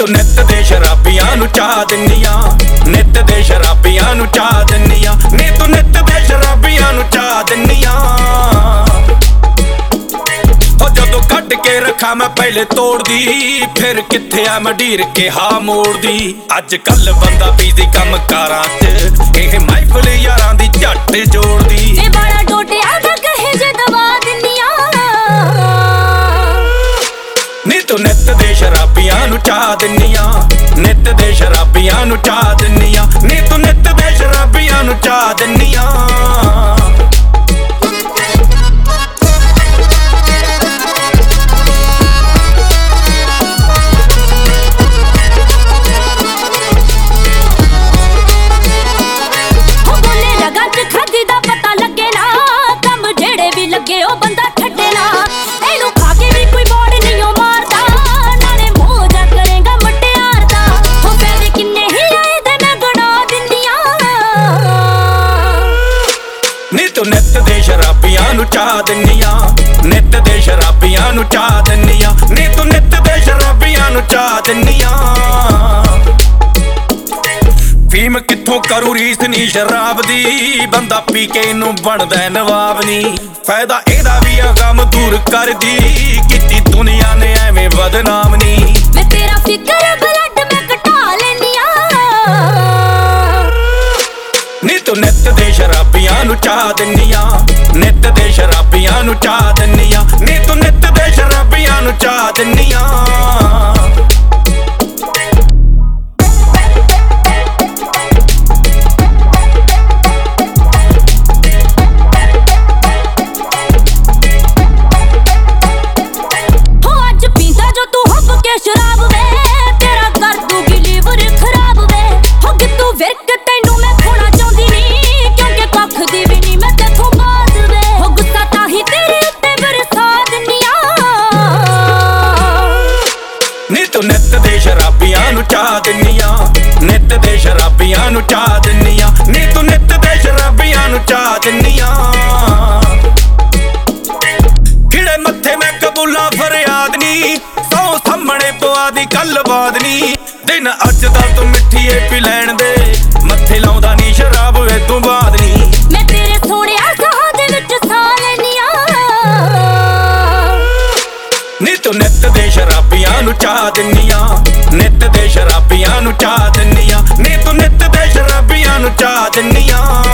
ਤੂੰ ਨਿੱਤ ਦੇ ਸ਼ਰਾਬੀਆਂ ਨੂੰ ਚਾਹ ਦਿੰਨੀਆਂ, ਨਿੱਤ ਦੇ ਸ਼ਰਾਬੀਆਂ ਨੂੰ ਚਾਹ ਦਿੰਨੀਆਂ, ਨੀ ਤੂੰ ਨਿੱਤ ਦੇ ਸ਼ਰਾਬੀਆਂ ਨੂੰ ਚਾਹ ਦਿੰਨੀਆਂ। ਉਹ ਜਦੋਂ ਕੱਢ ਕੇ ਰੱਖਾਂ ਮੈਂ ਪਹਿਲੇ ਤੋੜਦੀ, ਫਿਰ ਕਿੱਥੇ ਆ ਮੰਡੀਰ ਕੇ ਹਾ ਮੋੜਦੀ। ਅੱਜ ਕੱਲ ਬੰਦਾ ਬੀਜ਼ੀ ਕੰਮ ਕਾਰਾਂ ਚ, ਇਹ ਮਹਿਫਲ ਯਾਰਾਂ ਦੀ ਝੱਟ ਜੋੜਦੀ। ਇਹ ਬੜਾ ਟੋਟਿਆ ਦਾ ਕਹੇ ਜੇ ਦਵਾ ਦਿੰਨੀਆਂ, ਨੀ ਤੂੰ ਨਿੱਤ ਦੇ ਸ਼ਰਾਬੀਆਂ ਨੂੰ ਚਾਹ ਦਿੰਨੀਆਂ, ਨਿੱਤ ਦੇ ਸ਼ਰਾਬੀਆਂ ਨੂੰ ਚਾਹ ਦਿੰਨੀਆਂ, ਨੀ ਤੂੰ ਨਿੱਤ ਦੇ ਸ਼ਰਾਬੀਆਂ ਨੂੰ ਚਾਹ ਦਿੰਨੀਆਂ। ਲੱਗੇ ਉਹ ਬੰਦਾ ਛੱਡੇ ਨਾ, ਇਹਨੂੰ ਖਾ ਕੇ ਵੀ ਕੋਈ ਮੋੜ ਨਹੀਂ ਉਹ ਮਾਰਦਾ, ਨਾਲੇ ਮੋਜਾ ਕਰੇਗਾ ਮੁਟਿਆਰ ਦਾ। ਹੋ ਪੈਸੇ ਕਿੰਨੇ ਹੀ ਆਏ ਤੇ ਮੈਂ ਗਣਾ ਦਿੰਦੀਆਂ, ਨੀ ਤੂੰ ਨਿੱਤ ਦੇ ਸ਼ਰਾਬੀਆਂ ਨੂੰ ਚਾਹ ਦਿੰਨੀਆਂ, ਨਿੱਤ ਦੇ ਸ਼ਰਾਬੀਆਂ ਨੂੰ ਚਾਹ ਦਿੰਨੀਆਂ, ਨੀ ਤੂੰ ਨਿੱਤ ਦੇ ਸ਼ਰਾਬੀਆਂ ਨੂੰ ਚਾਹ ਦਿੰਨੀਆਂ। ਫੀਮ ਕਿੱਥੋਂ ਕਰੂ ਰੀਸ ਨੀ ਸ਼ਰਾਬ ਦੀ, ਬੰਦਾ ਪੀ ਕੇ ਇਹਨੂੰ ਬਣਦਾ ਨਵਾਬ ਨੀ। ਫਾਇਦਾ ਇਹਦਾ ਵੀ ਆ ਗਮ ਦੂਰ ਕਰਦੀ, ਕੀਤੀ ਦੁਨੀਆ ਨੇ ਐਵੇਂ ਬਦਨਾਮ ਨੀ। ਮੈਂ ਤੇਰਾ ਫਿਕਰ ਬਲੱਡ ਮੈਂ ਘਟਾ ਲੈਨੀਆਂ, ਨੀ ਤੂੰ ਨਿੱਤ ਦੇ ਸ਼ਰਾਬੀਆਂ ਨੂੰ ਚਾਹ ਦਿੰਨੀਆਂ, ਨਿੱਤ ਦੇ ਸ਼ਰਾਬੀਆਂ ਨੂੰ ਚਾਹ ਦਿੰਨੀਆਂ, ਨੀ ਤੂੰ ਨਿੱਤ ਦੇ ਸ਼ਰਾਬੀਆਂ ਨੂੰ ਚਾਹ ਦਿੰਨੀਆਂ। ਸ਼ਰਾਬ ਵੇ ਤੇਰਾ ਕਰ ਦੂਗੀ ਲੀਵਰ ਖਰਾਬ ਵੇ। ਹੋ ਕਿਤੋਂ ਵਿਰਕ ਤੈਨੂੰ ਮੈਂ ਖੋਣਾ ਚਾਹੁੰਦੀ ਨੀ, ਕਿਉਂਕਿ ਕੱਖ ਦੀ ਵੀ ਨੀ ਮੈਂ ਤੇਥੋਂ ਬਾਤ ਵੇ। ਹੋ ਗੁੱਸਾ ਤਾਂ ਹੀ ਤੇਰੇ ਉੱਤੇ ਵਰਸਾ ਦਿੰਨੀਆਂ, ਨੀ ਤੂੰ ਨਿੱਤ ਦੇ ਸ਼ਰਾਬੀਆਂ ਨੂੰ ਚਾਹ ਦਿੰਨੀਆਂ, ਨਿੱਤ ਦੇ ਸ਼ਰਾਬੀਆਂ ਨੂੰ ਚਾਹ ਦਿੰਨੀਆਂ, ਨੀ ਤੂੰ ਨਿੱਤ ਦੇ ਸ਼ਰਾਬੀਆਂ ਨੂੰ ਚਾਹ ਦਿੰਨੀਆਂ। ਖਿੜੇ ਮੱਥੇ ਮੈਂ ਕਬੂਲਾਂ ਫਰਿਆਦ ਨੀ, ਸੌ ਸਾਹਮਣੇ ਪਵਾ ਦੀ ਕੱਲ ਬਾਦ ਨੀ। ਦਿਨ ਅੱਜ ਦਾ ਤੂੰ ਮਿੱਠੀਏ ਪੀ ਲੈਣ ਦੇ, ਮੱਥੇ ਲਾਉਂਦਾ ਨੀ ਸ਼ਰਾਬ ਏਦੋਂ ਬਾਅਦ ਨੀ। ਮੈਂ ਤੇਰੇ ਸੋਹਣਿਆ ਸਾਹ ਦੇ ਵਿੱਚ ਸਾਹ ਲੈਨੀਆਂ, ਨੀ ਤੂੰ ਨਿੱਤ ਦੇ ਸ਼ਰਾਬੀਆਂ ਨੂੰ ਚਾਹ ਦਿੰਨੀਆਂ, ਨਿੱਤ ਦੇ ਸ਼ਰਾਬੀਆਂ ਨੂੰ ਚਾਹ ਦਿੰਨੀਆਂ, ਨੀ ਤੂੰ ਨਿੱਤ ਦੇ ਸ਼ਰਾਬੀਆਂ ਨੂੰ ਚਾਹ ਦਿੰਨੀਆਂ।